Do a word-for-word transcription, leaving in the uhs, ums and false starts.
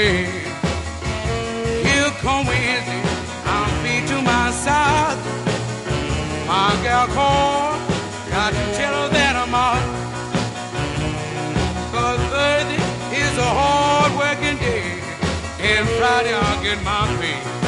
way. Here come Wednesday, I'm beat to my side. My gal called, got to tell her that I'm out. Cause Thursday is a hard working day, and Friday I'll get my pay.